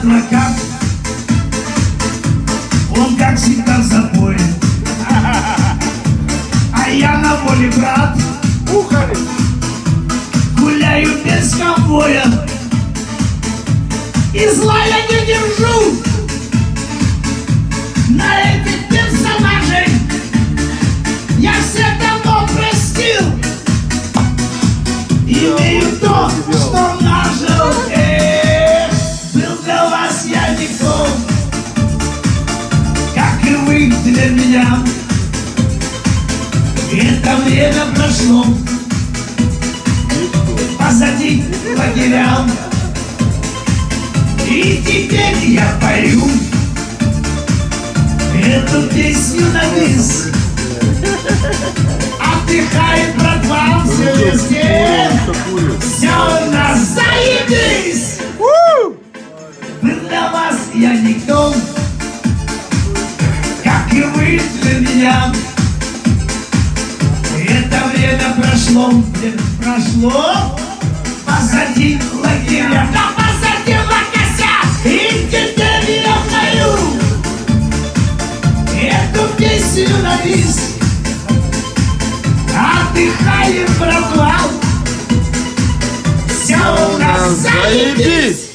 адвокат, он как всегда в запое, а я на воле, брат, гуляю без конвоя, и зла я не держу на этих персонажей. Я всех давно простил, имею то, что нажил. Был для вас я никто, как и вы для меня. Это время прошло, позади лагеря, и теперь я пою эту песню на бис. Отдыхает братва в Селеске, все у нас заебись. Был для вас я никто, как и вы для меня. Это время прошло, позади лагеря, да позади лакося, и теперь я пою эту песню на бис. Отдыхаем, братва, все у нас заебись.